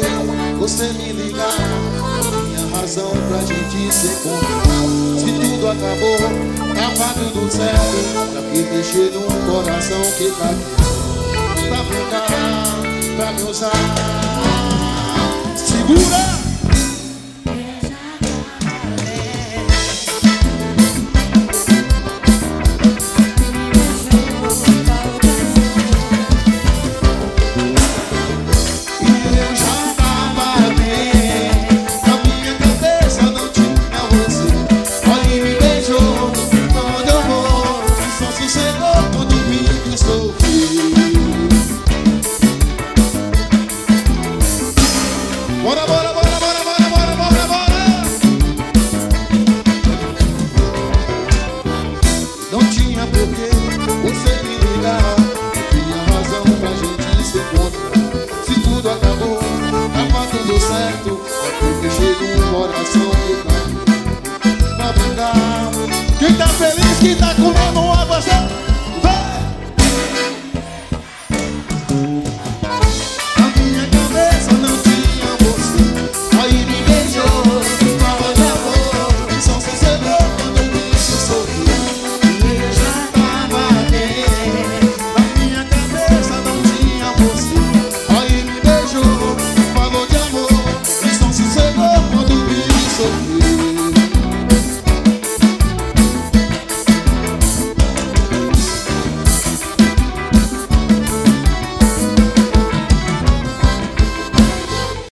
você me ligar, tinha razão pra gente se encontrar. Se tudo acabou, tava tudo certo. Pra que mexer num coração que tá aqui pra brincar, pra me usar? Segura! Bora, bora, bora, bora, bora, bora, bora, bora. Não tinha porquê você me ligar, tinha razão pra gente se encontrar. Se tudo acabou, tava tudo certo. É porque chega um coração que tá pra brincar. Quem tá feliz, quem tá comendo água,